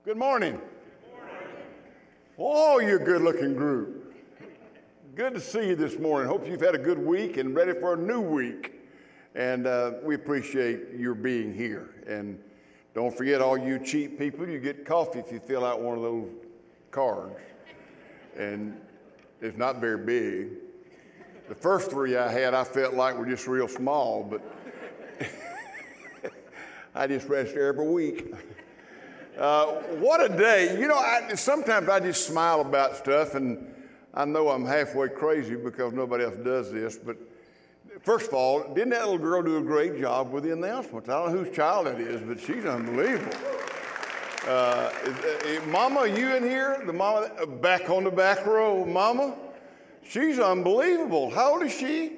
Good morning. Oh, you're a good-looking group. Good to see you this morning. Hope you've had a good week and ready for a new week. And we appreciate your being here. And don't forget, all you cheap people, you get coffee if you fill out one of those cards. And it's not very big. The first three I had, I felt like were just real small, but I just rest every week. What a day. You know, sometimes I just smile about stuff, and I know I'm halfway crazy because nobody else does this, but first of all, didn't that little girl do a great job with the announcements? I don't know whose child it is, but she's unbelievable. Mama, you in here? The mama back on the back row, Mama? She's unbelievable. How old is she?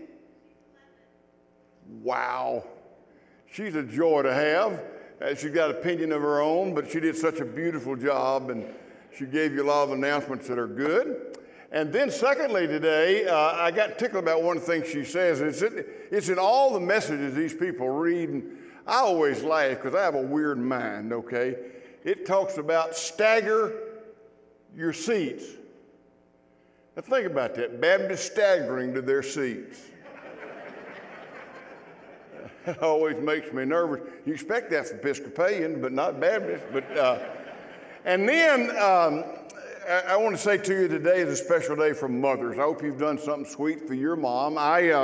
Wow. She's a joy to have. She's got an opinion of her own, but she did such a beautiful job, and she gave you a lot of announcements that are good. And then secondly today, I got tickled about one of the things she says. It's in all the messages these people read, and I always laugh because I have a weird mind, okay? It talks about stagger your seats. Now think about that, Baptists staggering to their seats. That always makes me nervous. You expect that from Episcopalians, but not Baptists. And then I want to say to you today is a special day for mothers. I hope you've done something sweet for your mom.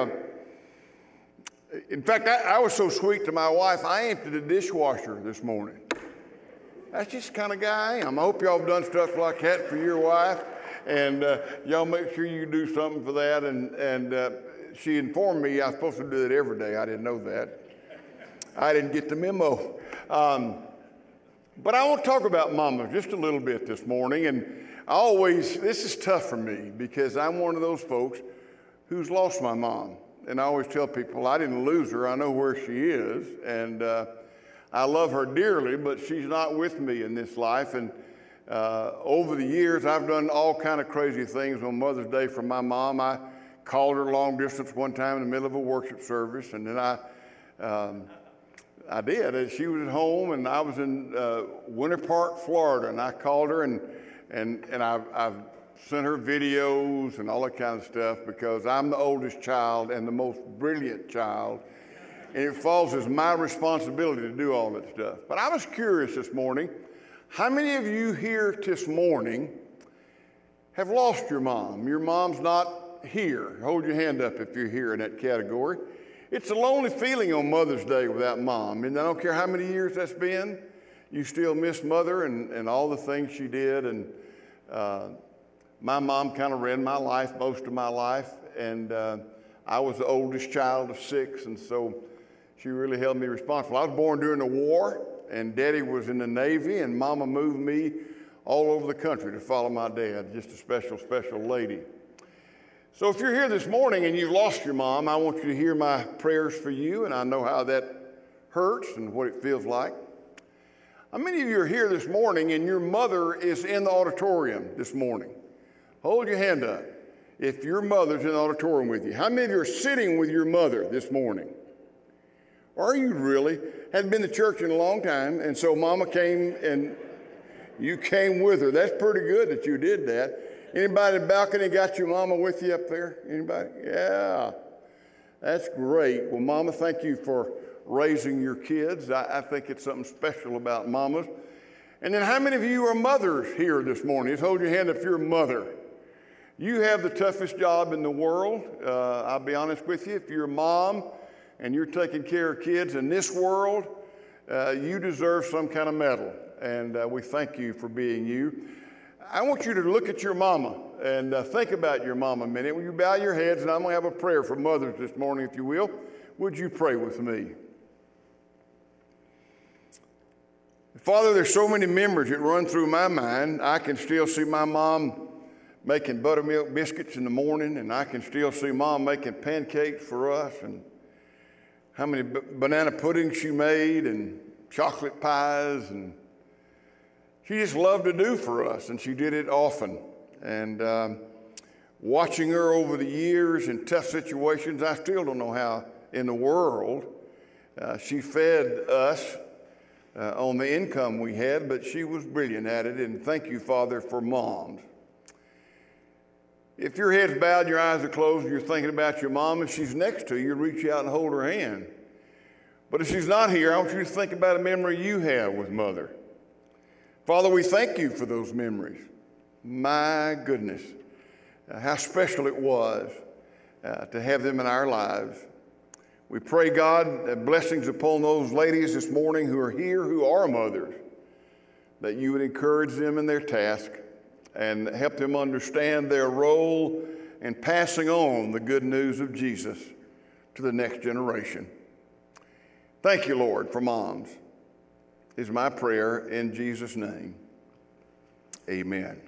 In fact, I was so sweet to my wife, I emptied the dishwasher this morning. That's just the kind of guy I am. I hope y'all have done stuff like that for your wife, and y'all make sure you do something for that. And she informed me I was supposed to do it every day. I didn't know that. I didn't get the memo. But I want to talk about mama just a little bit this morning. And this is tough for me because I'm one of those folks who's lost my mom. And I always tell people, I didn't lose her. I know where she is. And I love her dearly, but she's not with me in this life. And over the years, I've done all kind of crazy things on Mother's Day for my mom. I called her long distance one time in the middle of a worship service, and then I did. She was at home, and I was in Winter Park, Florida, and I called her, and I've sent her videos and all that kind of stuff because I'm the oldest child and the most brilliant child, and it falls as my responsibility to do all that stuff. But I was curious this morning, how many of you here this morning have lost your mom? Your mom's not here. Hold your hand up if you're here in that category. It's a lonely feeling on Mother's Day without mom. And I don't care how many years that's been, you still miss Mother and all the things she did. And my mom kind of ran my life most of my life. And I was the oldest child of 6, and so she really held me responsible. I was born during the war, and Daddy was in the Navy, and Mama moved me all over the country to follow my dad. Just a special, special lady. So if you're here this morning and you've lost your mom, I want you to hear my prayers for you, and I know how that hurts and what it feels like. How many of you are here this morning and your mother is in the auditorium this morning? Hold your hand up if your mother's in the auditorium with you. How many of you are sitting with your mother this morning? Are you really? Hadn't been to church in a long time, and so Mama came and you came with her. That's pretty good that you did that. Anybody in the balcony got your mama with you up there? Anybody? Yeah. That's great. Well, Mama, thank you for raising your kids. I think it's something special about mamas. And then how many of you are mothers here this morning? Just hold your hand if you're a mother. You have the toughest job in the world. I'll be honest with you. If you're a mom and you're taking care of kids in this world, you deserve some kind of medal. And we thank you for being you. I want you to look at your mama and think about your mama a minute. Will you bow your heads, and I'm going to have a prayer for mothers this morning, if you will. Would you pray with me? Father, there's so many memories that run through my mind. I can still see my mom making buttermilk biscuits in the morning, and I can still see Mom making pancakes for us, and how many banana puddings she made, and chocolate pies, and she just loved to do for us, and she did it often. And watching her over the years in tough situations, I still don't know how in the world she fed us on the income we had, but she was brilliant at it. And thank you, Father, for moms. If your head's bowed and your eyes are closed and you're thinking about your mom, if she's next to you, reach out and hold her hand. But if she's not here, I want you to think about a memory you have with Mother. Father, we thank you for those memories. My goodness, how special it was to have them in our lives. We pray, God, blessings upon those ladies this morning who are here, who are mothers, that you would encourage them in their task and help them understand their role in passing on the good news of Jesus to the next generation. Thank you, Lord, for moms, is my prayer in Jesus' name. Amen.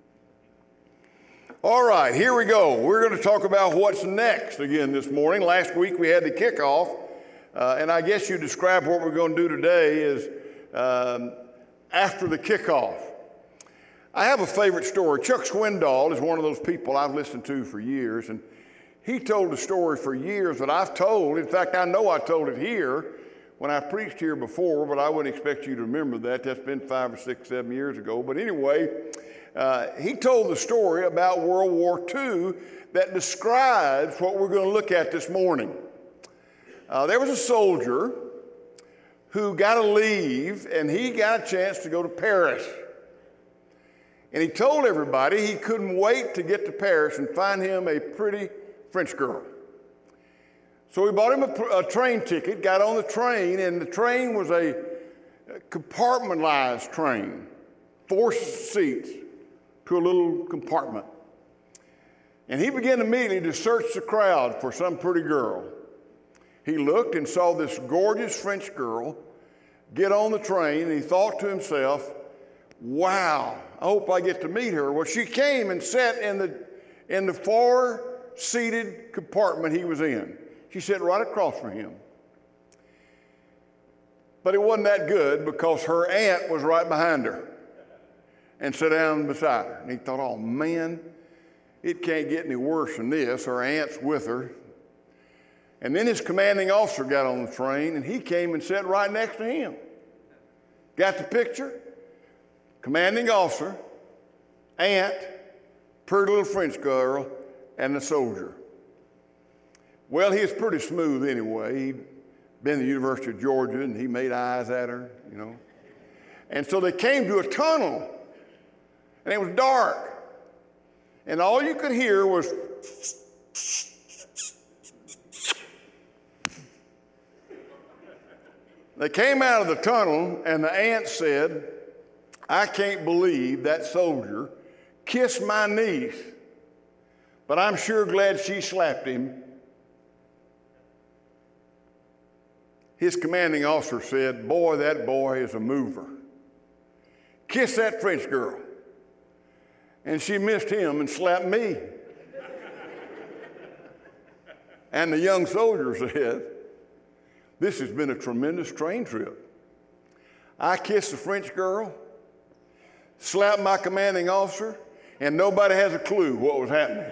All right, here we go. We're going to talk about what's next again this morning. Last week we had the kickoff, and I guess you describe what we're going to do today is after the kickoff. I have a favorite story. Chuck Swindoll is one of those people I've listened to for years, and he told a story for years that I've told. In fact, I know I told it here when I preached here before, but I wouldn't expect you to remember that. That's been 5 or 6, 7 years ago. But anyway, he told the story about World War II that describes what we're going to look at this morning. There was a soldier who got to leave, and he got a chance to go to Paris. And he told everybody he couldn't wait to get to Paris and find him a pretty French girl. So he bought him a train ticket, got on the train, and the train was a compartmentalized train, 4 seats to a little compartment. And he began immediately to search the crowd for some pretty girl. He looked and saw this gorgeous French girl get on the train, and he thought to himself, wow, I hope I get to meet her. Well, she came and sat in the far-seated compartment he was in. She sat right across from him. But it wasn't that good because her aunt was right behind her and sat down beside her. And he thought, oh, man, it can't get any worse than this. Her aunt's with her. And then his commanding officer got on the train, and he came and sat right next to him. Got the picture? Commanding officer, aunt, pretty little French girl, and the soldier. Well, he was pretty smooth anyway. He'd been at the University of Georgia, and he made eyes at her, you know. And so they came to a tunnel, and it was dark. And all you could hear was they came out of the tunnel, and the aunt said, I can't believe that soldier kissed my niece, but I'm sure glad she slapped him. His commanding officer said, boy, that boy is a mover. Kiss that French girl. And she missed him and slapped me. And the young soldier said, this has been a tremendous train trip. I kissed the French girl, slapped my commanding officer, and nobody has a clue what was happening.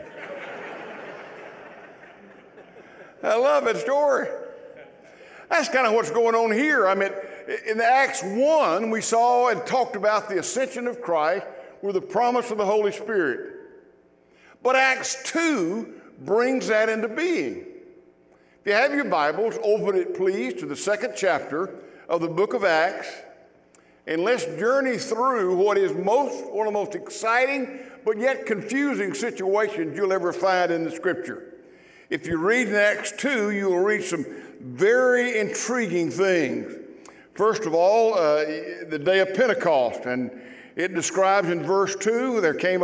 I love that story. That's kind of what's going on here. I mean, in Acts 1, we saw and talked about the ascension of Christ with the promise of the Holy Spirit. But Acts 2 brings that into being. If you have your Bibles, open it, please, to the 2nd chapter of the book of Acts. And let's journey through what is one of the most exciting but yet confusing situations you'll ever find in the Scripture. If you read in Acts 2, you will read some very intriguing things. First of all, the day of Pentecost, and it describes in verse 2, there came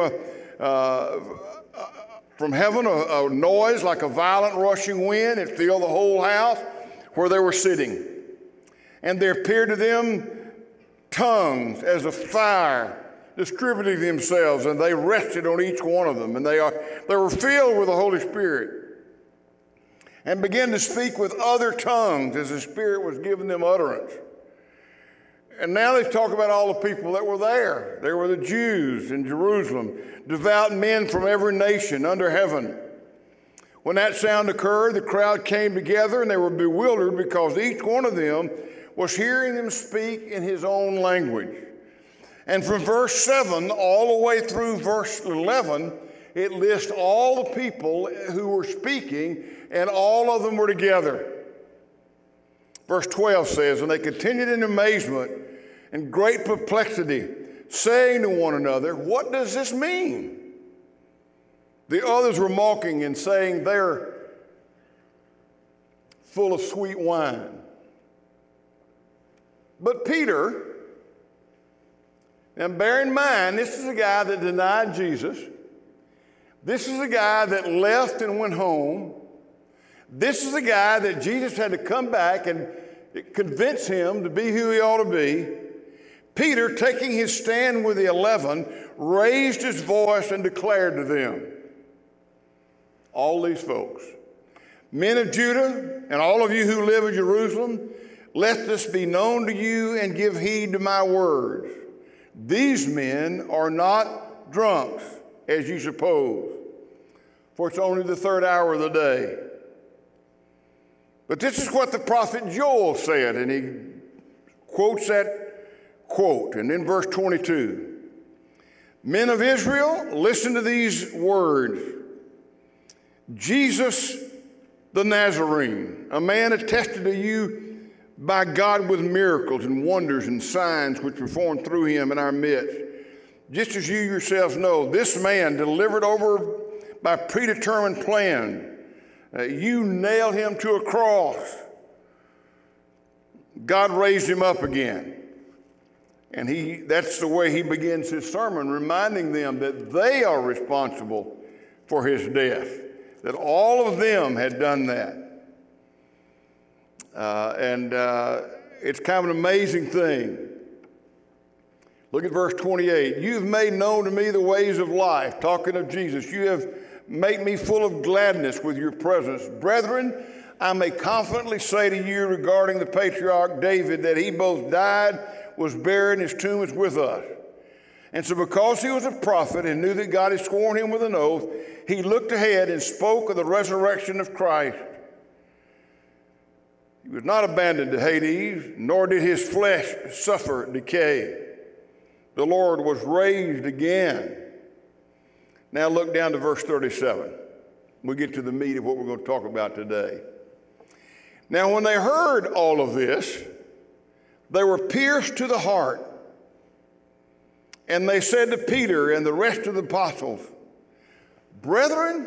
from heaven a noise like a violent rushing wind. It filled the whole house where they were sitting. And there appeared to them tongues as of fire, distributing themselves, and they rested on each one of them. And they were filled with the Holy Spirit and began to speak with other tongues as the Spirit was giving them utterance. And now they talk about all the people that were there. There were the Jews in Jerusalem, devout men from every nation under heaven. When that sound occurred, the crowd came together, and they were bewildered because each one of them was hearing them speak in his own language. And from verse 7 all the way through verse 11, it lists all the people who were speaking, and all of them were together. Verse 12 says, and they continued in amazement and great perplexity, saying to one another, what does this mean? The others were mocking and saying, they're full of sweet wine. But Peter, now bear in mind, this is a guy that denied Jesus. This is a guy that left and went home. This is a guy that Jesus had to come back and convince him to be who he ought to be. Peter, taking his stand with the 11, raised his voice and declared to them, all these folks, men of Judah and all of you who live in Jerusalem, let this be known to you and give heed to my words. These men are not drunks, as you suppose, for it's only the third hour of the day. But this is what the prophet Joel said, and he quotes that quote. And in verse 22, men of Israel, listen to these words. Jesus the Nazarene, a man attested to you by God with miracles and wonders and signs which performed through him in our midst. Just as you yourselves know, this man delivered over by predetermined plan, you nailed him to a cross. God raised him up again. And that's the way he begins his sermon, reminding them that they are responsible for his death, that all of them had done that. It's kind of an amazing thing. Look at verse 28. You've made known to me the ways of life, talking of Jesus. You have made me full of gladness with your presence. Brethren, I may confidently say to you regarding the patriarch David that he both died, was buried, and his tomb is with us. And so because he was a prophet and knew that God had sworn him with an oath, he looked ahead and spoke of the resurrection of Christ. He was not abandoned to Hades, nor did his flesh suffer decay. The Lord was raised again. Now look down to verse 37. We get to the meat of what we're going to talk about today. Now when they heard all of this, they were pierced to the heart. And they said to Peter and the rest of the apostles, brethren,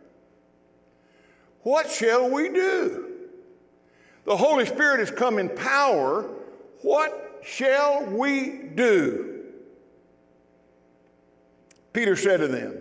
what shall we do? The Holy Spirit has come in power. What shall we do? Peter said to them,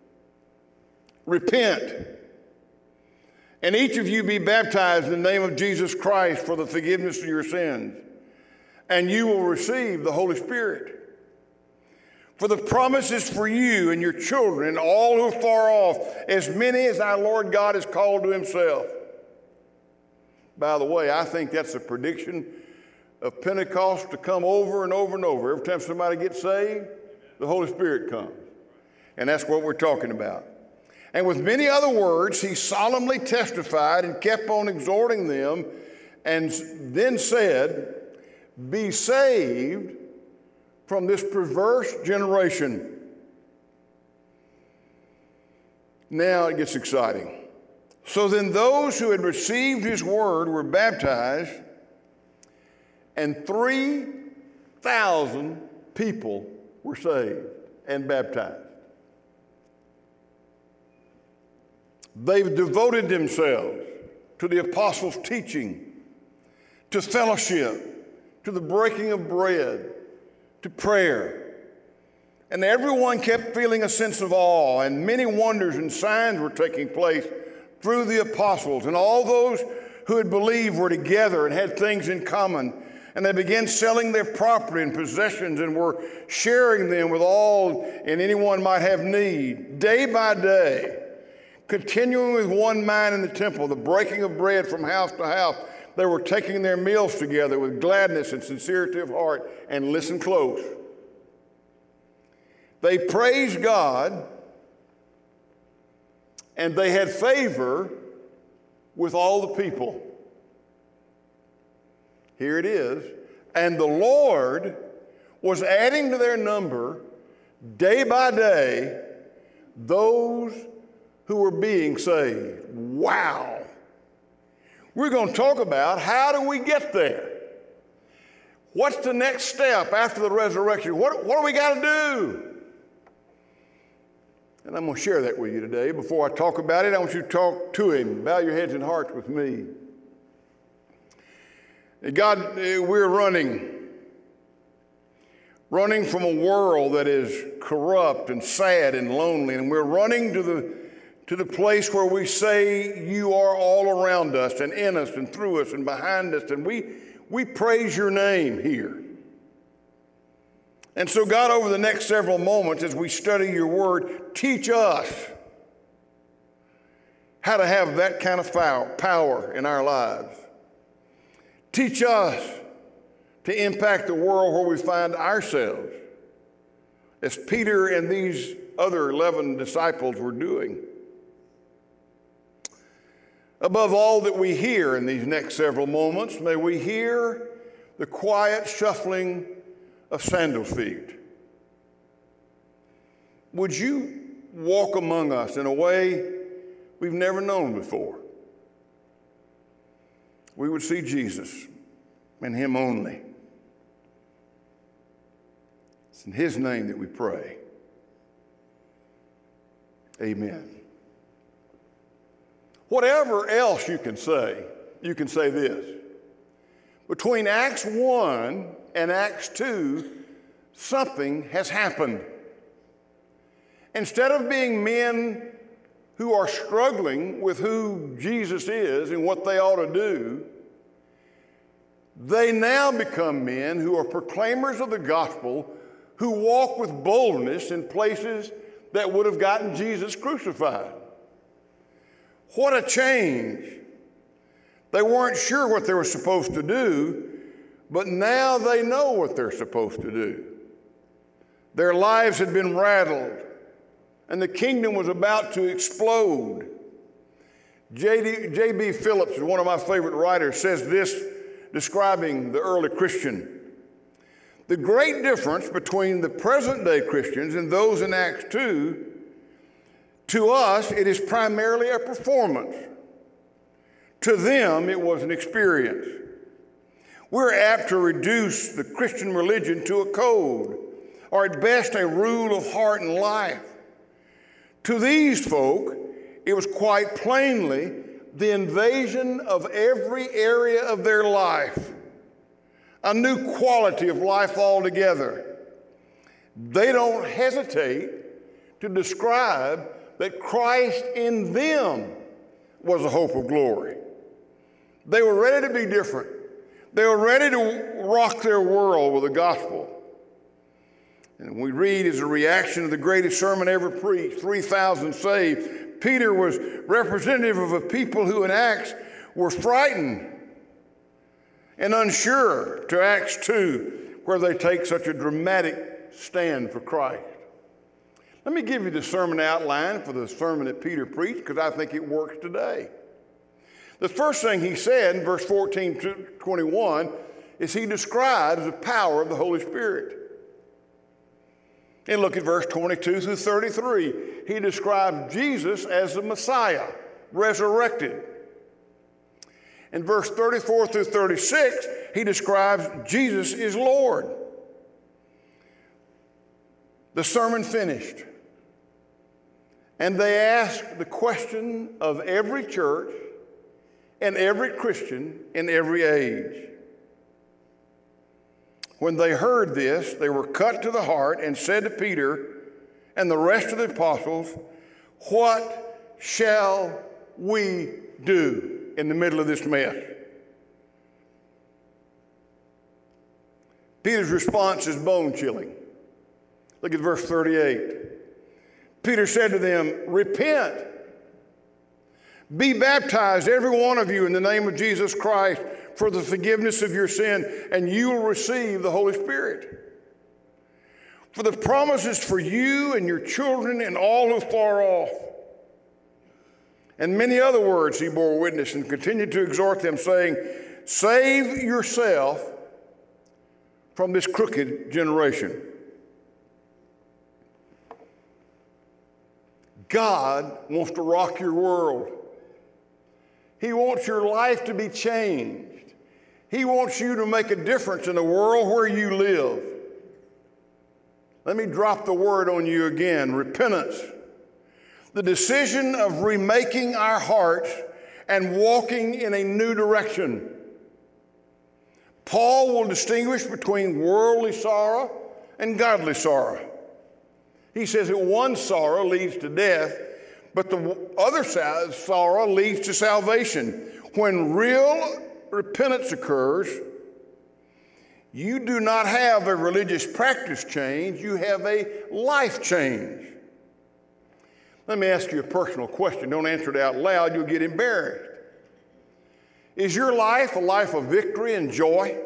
repent, and each of you be baptized in the name of Jesus Christ for the forgiveness of your sins, and you will receive the Holy Spirit. For the promise is for you and your children and all who are far off, as many as our Lord God has called to himself. By the way, I think that's a prediction of Pentecost to come over and over and over. Every time somebody gets saved, the Holy Spirit comes. And that's what we're talking about. And with many other words, he solemnly testified and kept on exhorting them, and then said, be saved from this perverse generation. Now it gets exciting. So then those who had received his word were baptized, and 3,000 people were saved and baptized. They've devoted themselves to the apostles' teaching, to fellowship, to the breaking of bread, to prayer. And everyone kept feeling a sense of awe, and many wonders and signs were taking place through the apostles. And all those who had believed were together and had things in common. And they began selling their property and possessions and were sharing them with all and anyone might have need. Day by day, continuing with one mind in the temple, the breaking of bread from house to house, they were taking their meals together with gladness and sincerity of heart. And listen close. They praised God, and they had favor with all the people. Here it is. And the Lord was adding to their number day by day those who were being saved. Wow. We're going to talk about how do we get there? What's the next step after the resurrection? What do we got to do? And I'm going to share that with you today. Before I talk about it, I want you to talk to Him. Bow your heads and hearts with me. God, we're running from a world that is corrupt and sad and lonely, and we're running to the place where we say you are all around us and in us and through us and behind us, and we praise your name here. And so, God, over the next several moments as we study your word, teach us how to have that kind of power in our lives. Teach us to impact the world where we find ourselves, as Peter and these other 11 disciples were doing. Above all that we hear in these next several moments, may we hear the quiet shuffling of sandal feet. Would you walk among us in a way we've never known before? We would see Jesus and Him only. It's in His name that we pray. Amen. Whatever else you can say this. Between Acts 1 and Acts 2, something has happened. Instead of being men who are struggling with who Jesus is and what they ought to do, they now become men who are proclaimers of the gospel, who walk with boldness in places that would have gotten Jesus crucified. What a change. They weren't sure what they were supposed to do, but now they know what they're supposed to do. Their lives had been rattled, and the kingdom was about to explode. J.B. Phillips, one of my favorite writers, says this, describing the early Christian. The great difference between the present-day Christians and those in Acts 2, to us, it is primarily a performance. To them, it was an experience. We're apt to reduce the Christian religion to a code, or at best a rule of heart and life. To these folk, it was quite plainly the invasion of every area of their life, a new quality of life altogether. They don't hesitate to describe that Christ in them was a hope of glory. They were ready to be different. They were ready to rock their world with the gospel. And we read as a reaction to the greatest sermon ever preached, 3,000 saved. Peter was representative of a people who in Acts were frightened and unsure, to Acts 2, where they take such a dramatic stand for Christ. Let me give you the sermon outline for the sermon that Peter preached, because I think it works today. The first thing he said in verse 14 to 21 is he describes the power of the Holy Spirit. And look at verse 22 through 33. He describes Jesus as the Messiah, resurrected. In verse 34 through 36, he describes Jesus is Lord. The sermon finished. And they asked the question of every church and every Christian in every age. When they heard this, they were cut to the heart and said to Peter and the rest of the apostles, "What shall we do in the middle of this mess?" Peter's response is bone-chilling. Look at verse 38. Peter said to them, "Repent. Be baptized, every one of you, in the name of Jesus Christ for the forgiveness of your sin, and you will receive the Holy Spirit. For the promise is for you and your children and all who are far off." And many other words he bore witness and continued to exhort them, saying, save yourself from this crooked generation. God wants to rock your world. He wants your life to be changed. He wants you to make a difference in the world where you live. Let me drop the word on you again, repentance. The decision of remaking our hearts and walking in a new direction. Paul will distinguish between worldly sorrow and godly sorrow. He says that one sorrow leads to death, but the other sorrow leads to salvation. When real repentance occurs, you do not have a religious practice change, you have a life change. Let me ask you a personal question. Don't answer it out loud, you'll get embarrassed. Is your life a life of victory and joy?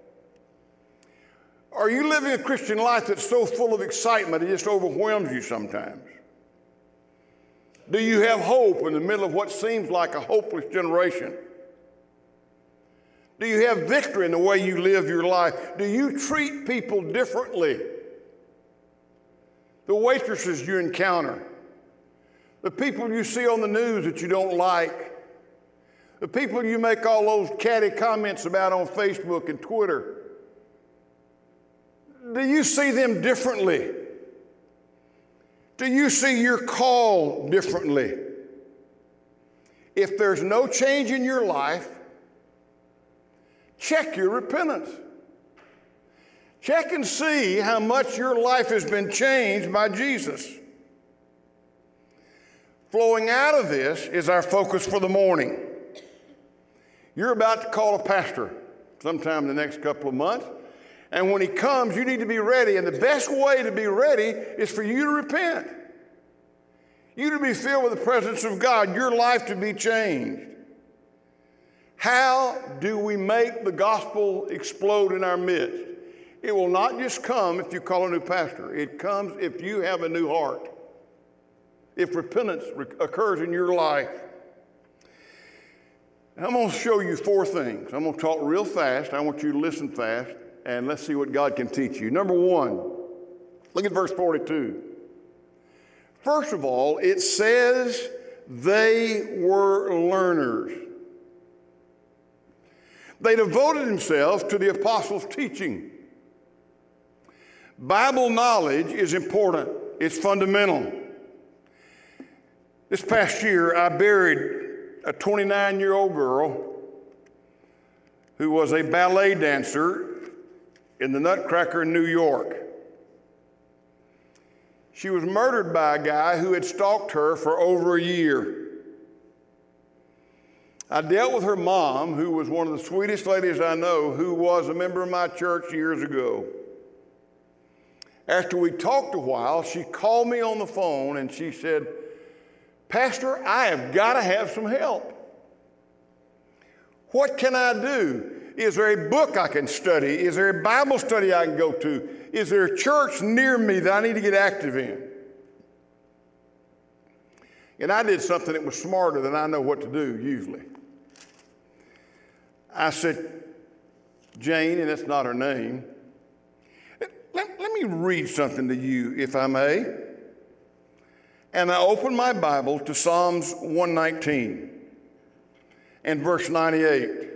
Are you living a Christian life that's so full of excitement it just overwhelms you sometimes? Do you have hope in the middle of what seems like a hopeless generation? Do you have victory in the way you live your life? Do you treat people differently? The waitresses you encounter, the people you see on the news that you don't like, the people you make all those catty comments about on Facebook and Twitter, do you see them differently? Do you see your call differently? If there's no change in your life, check your repentance. Check and see how much your life has been changed by Jesus. Flowing out of this is our focus for the morning. You're about to call a pastor sometime in the next couple of months. And when he comes, you need to be ready. And the best way to be ready is for you to repent. You to be filled with the presence of God, your life to be changed. How do we make the gospel explode in our midst? It will not just come if you call a new pastor. It comes if you have a new heart. If repentance occurs in your life. I'm going to show you 4 things. I'm going to talk real fast. I want you to listen fast. And let's see what God can teach you. Number 1, look at verse 42. First of all, it says they were learners. They devoted themselves to the apostles' teaching. Bible knowledge is important. It's fundamental. This past year, I buried a 29-year-old girl who was a ballet dancer in the Nutcracker in New York. She was murdered by a guy who had stalked her for over a year. I dealt with her mom, who was one of the sweetest ladies I know, who was a member of my church years ago. After we talked a while, she called me on the phone and she said, "Pastor, I have got to have some help. What can I do? Is there a book I can study? Is there a Bible study I can go to? Is there a church near me that I need to get active in?" And I did something that was smarter than I know what to do usually. I said, "Jane," and that's not her name, let me read something to you, if I may. And I opened my Bible to Psalms 119 and verse 98.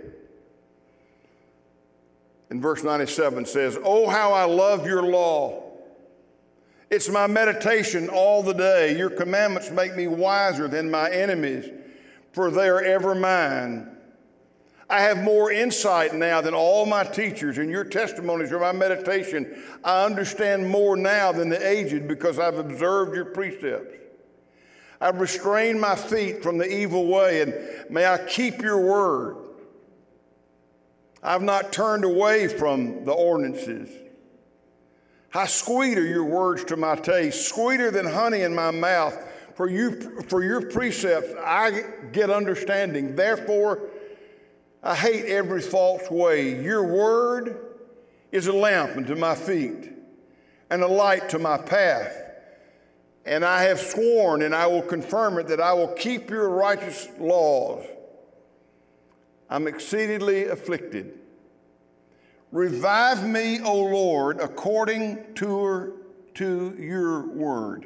And verse 97 says, "Oh, how I love your law. It's my meditation all the day. Your commandments make me wiser than my enemies, for they are ever mine. I have more insight now than all my teachers, and your testimonies are my meditation. I understand more now than the aged, because I've observed your precepts. I've restrained my feet from the evil way, and may I keep your word. I've not turned away from the ordinances. How sweet are your words to my taste, sweeter than honey in my mouth. For your precepts I get understanding. Therefore, I hate every false way. Your word is a lamp unto my feet and a light to my path. And I have sworn, and I will confirm it, that I will keep your righteous laws. I'm exceedingly afflicted. Revive me, O Lord, according to your word.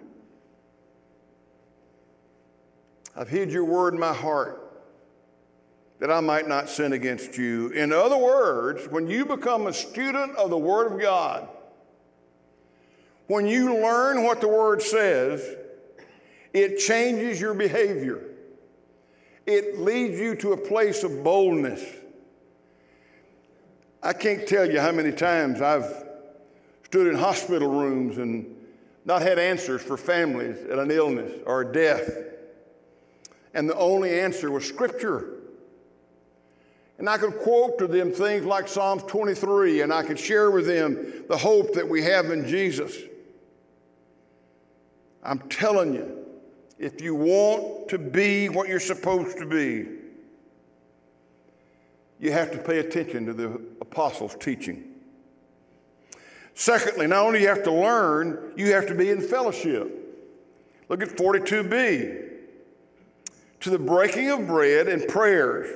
I've hid your word in my heart that I might not sin against you. In other words, when you become a student of the Word of God, when you learn what the Word says, it changes your behavior. It leads you to a place of boldness. I can't tell you how many times I've stood in hospital rooms and not had answers for families at an illness or a death. And the only answer was Scripture. And I could quote to them things like Psalms 23, and I could share with them the hope that we have in Jesus. I'm telling you, if you want to be what you're supposed to be, you have to pay attention to the apostles' teaching. Secondly, not only do you have to learn, you have to be in fellowship. Look at 42b. To the breaking of bread and prayers,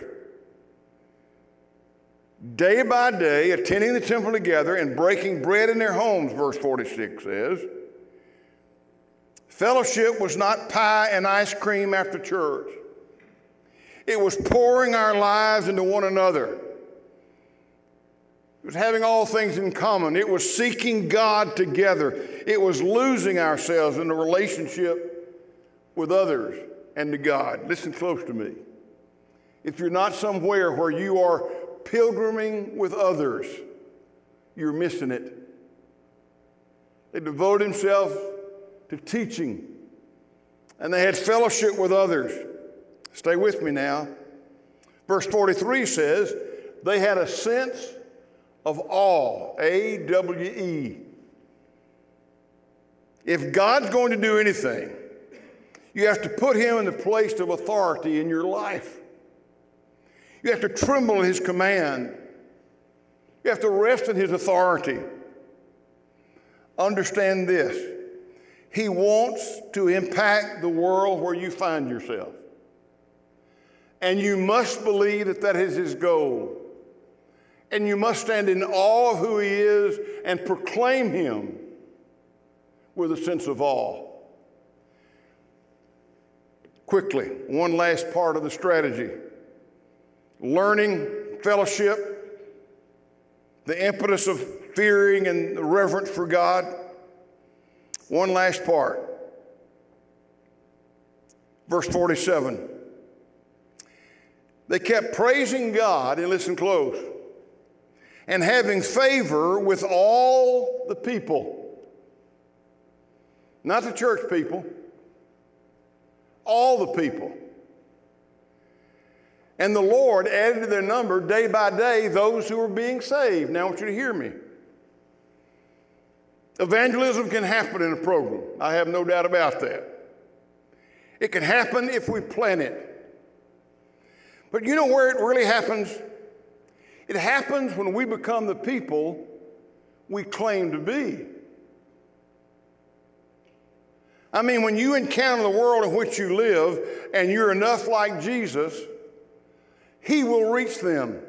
day by day, attending the temple together and breaking bread in their homes, verse 46 says. Fellowship was not pie and ice cream after church. It was pouring our lives into one another. It was having all things in common. It was seeking God together. It was losing ourselves in a relationship with others and to God. Listen close to me. If you're not somewhere where you are pilgriming with others, you're missing it. They devoted themselves to teaching, and they had fellowship with others. Stay with me now. Verse 43 says, they had a sense of awe, A-W-E. If God's going to do anything, you have to put him in the place of authority in your life. You have to tremble at his command. You have to rest in his authority. Understand this. He wants to impact the world where you find yourself. And you must believe that that is his goal. And you must stand in awe of who he is and proclaim him with a sense of awe. Quickly, one last part of the strategy. Learning, fellowship, the impetus of fearing and the reverence for God. One last part. Verse 47. They kept praising God, and listen close, and having favor with all the people. Not the church people, all the people. And the Lord added to their number day by day those who were being saved. Now I want you to hear me. Evangelism can happen in a program. I have no doubt about that. It can happen if we plan it. But you know where it really happens? It happens when we become the people we claim to be. I mean, when you encounter the world in which you live and you're enough like Jesus, he will reach them.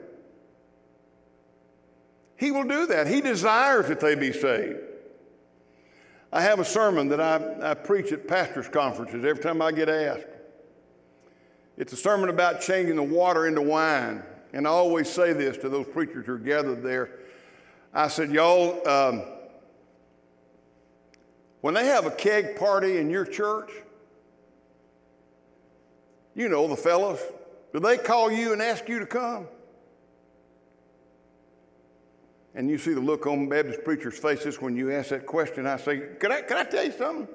He will do that. He desires that they be saved. I have a sermon that I preach at pastors' conferences every time I get asked. It's a sermon about changing the water into wine. And I always say this to those preachers who are gathered there. I said, y'all, when they have a keg party in your church, you know, the fellows, do they call you and ask you to come? And you see the look on Baptist preachers' faces when you ask that question. I say, can I tell you something?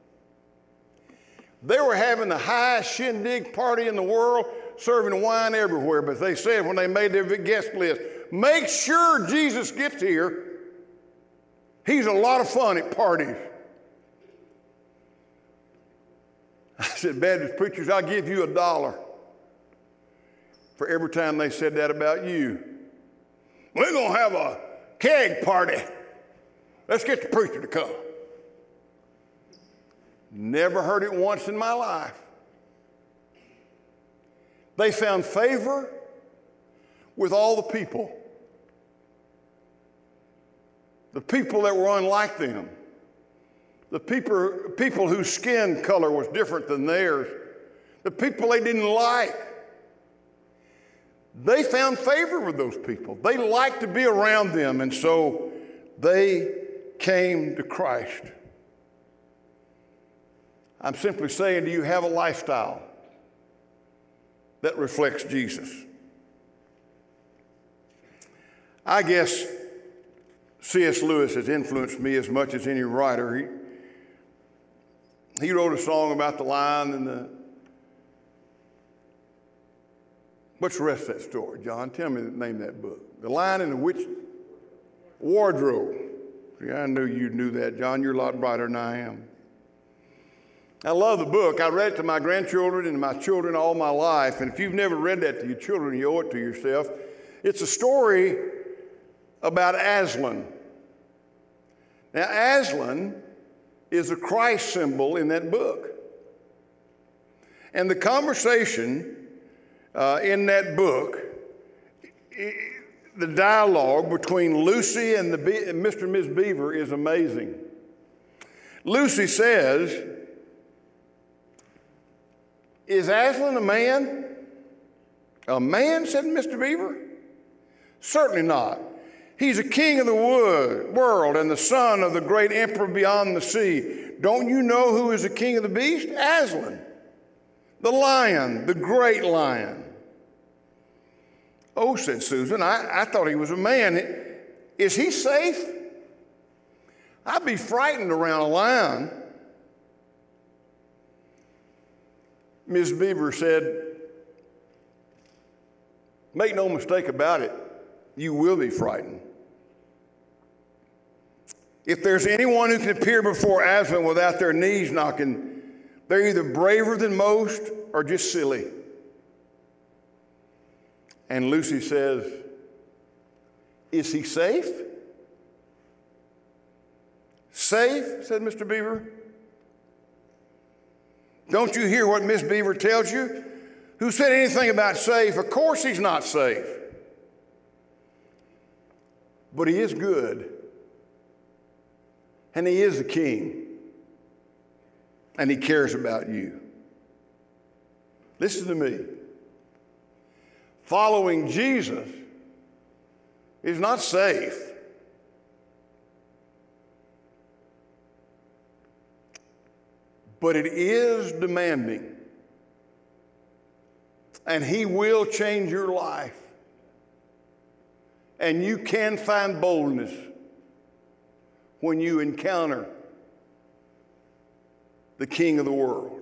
They were having the highest shindig party in the world, serving wine everywhere. But they said when they made their guest list, make sure Jesus gets here. He's a lot of fun at parties. I said, Baptist preachers, I'll give you $1 for every time they said that about you. We're going to have a keg party. Let's get the preacher to come. Never heard it once in my life. They found favor with all the people that were unlike them, the people whose skin color was different than theirs, the people they didn't like. They found favor with those people. They liked to be around them, and so they came to Christ. I'm simply saying, do you have a lifestyle that reflects Jesus? I guess C.S. Lewis has influenced me as much as any writer. He wrote a song about the lion and the... What's the rest of that story, John? Tell me the name of that book. The Lion and the Witch Wardrobe. See, I knew you knew that, John. You're a lot brighter than I am. I love the book. I read it to my grandchildren and my children all my life. And if you've never read that to your children, you owe it to yourself. It's a story about Aslan. Now, Aslan is a Christ symbol in that book. And the conversation in that book, the dialogue between Lucy and Mr. and Ms. Beaver is amazing. Lucy says, "Is Aslan a man?" "A man?" said Mr. Beaver. "Certainly not. He's a king of the world and the son of the great emperor beyond the sea. Don't you know who is the king of the beasts? Aslan, the lion, the great lion." "Oh," said Susan, I thought he was a man. Is he safe? I'd be frightened around a lion." Ms. Beaver said, "Make no mistake about it, you will be frightened. If there's anyone who can appear before Aslan without their knees knocking, they're either braver than most or just silly." And Lucy says, "Is he safe?" "Safe?" said Mr. Beaver. "Don't you hear what Miss Beaver tells you? Who said anything about safe? Of course he's not safe. But he is good. And he is the king. And he cares about you." Listen to me. Following Jesus is not safe. But it is demanding. And he will change your life. And you can find boldness when you encounter the King of the world.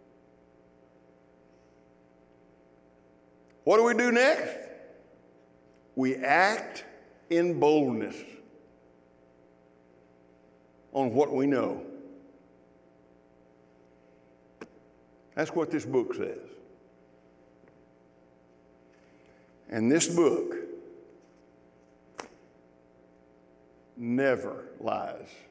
What do we do next? We act in boldness on what we know. That's what this book says. And this book never lies.